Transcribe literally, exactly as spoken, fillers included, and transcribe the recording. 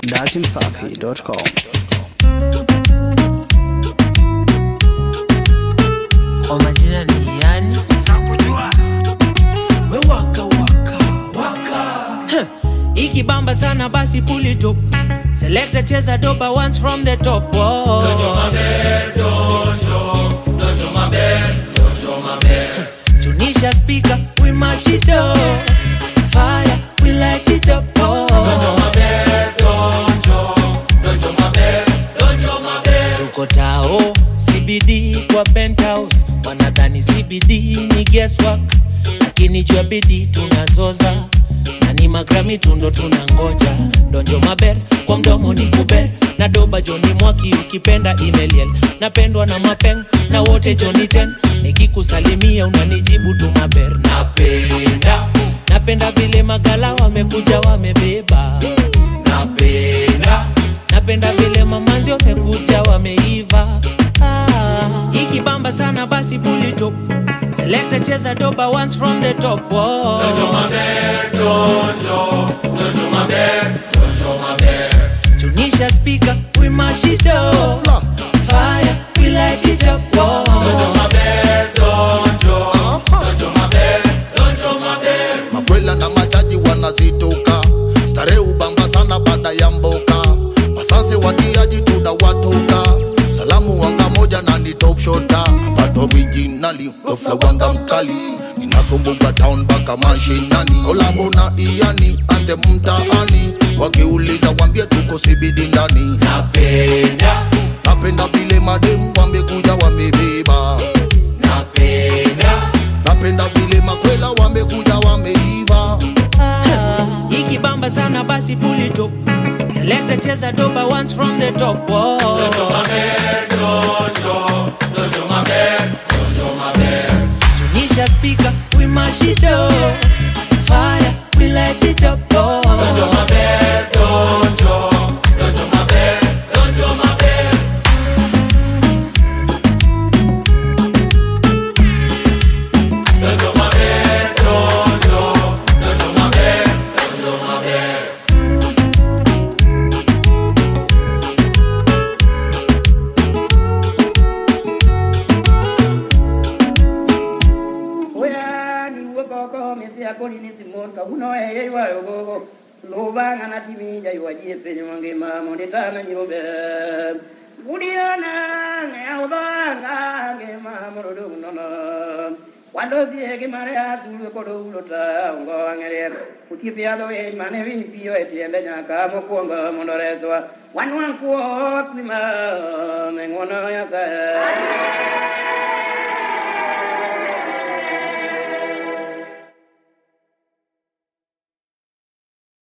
dati msafi dot com. Kwa majina ni yani nakujua we waka waka waka ikibamba sana basi pull it up. Selector cheza doba once from the top. Whoa. Dojo mabe, dojo, dojo mabe, dojo mabe. Tunisha speaker, we mash it up. Fire, we light it up. Oh. Dojo mabe, dojo, dojo mabe, dojo mabe. Tuko tao, C B D kwa penthouse. Wanadhani C B D ni guesswork, lakini jua bidii tunazoza. Na ni magrami tundo tunangoja. Donjo maber, kwa mdomo ni kuber. Na doba Johnny Mwaki ukipenda email. Napendwa na mapeng, na wote Johnny ten. Nikikusalimia unanijibu tu maber. Napenda, napenda vile magala wamekuja wamebeba. Napenda, napenda vile mamanzi wamekuja wameiva. Ah, ikibamba sana basi pull it up. Selector cheza doba once from the top. Whoa. Dojo mabe, dojo, dojo mabe, dojo mabe. Tunisha speaker, we mash it up. Fire, we light it up. Whoa. Dojo mabe, dojo, dojo mabe, dojo mabe. Makwela na machaji wanazitoka, stare ubamba sana baada ya mboka. Masanse watiaji tunawatoka, salamu wanga moja na ni top shota. But originally, dofla wanga mkali, inasumbuka town baka mashinani. Kolabo na Iyani, ande mtaani, wakiuliza wambie tuko C B D ndani. Napenda, Napenda vile madem wamekuja wamebeba. napenda, Napenda vile makwela wamekuja wameiva. ah, ikibamba sana basi pull it up. Selector cheza doba once from the top. Whoa. Dojo mabe, dojo, dojo mabe, dojo mabe. Tunisha speaker, we mash it up. Fire, we light it up. Oh. Dojo mabe, dojo, dojo mabe, dojo mabe. Dojo mabe, dojo, dojo mabe, dojo mabe. Oya ni woko mesi akoni ni Simon ka uno e e wa yogo lo banga na timi ja yo aje pe nyange ma mo de ta na nyobe budiana ne au banga ge ma mo do no no quando si e che mare a tu ko do lo ta ngo ngere uti pia do e mane vin pio e ti ende nya ka mo ko ngo mo do re so wan wan ko ti ma me ngono ya ka